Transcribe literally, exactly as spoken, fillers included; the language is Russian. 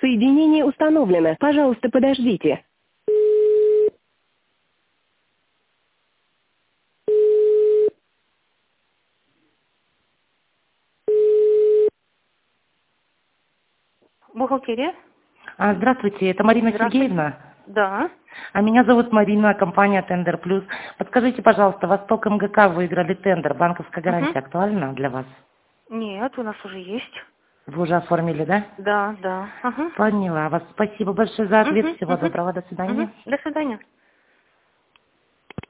Соединение установлено. Пожалуйста, подождите. Бухгалтерия? А, Здравствуйте, это Марина Здравствуйте. Сергеевна. Да. А меня зовут Марина, компания Тендер Плюс. Подскажите, пожалуйста, Восток МГК выиграли тендер. Банковская Угу. гарантия актуальна для вас? Нет, у нас уже есть. Вы уже оформили, да? Да, да. Ага. Поняла вас. Спасибо большое за ответ. Угу, Всего угу, доброго. До угу. свидания. До свидания.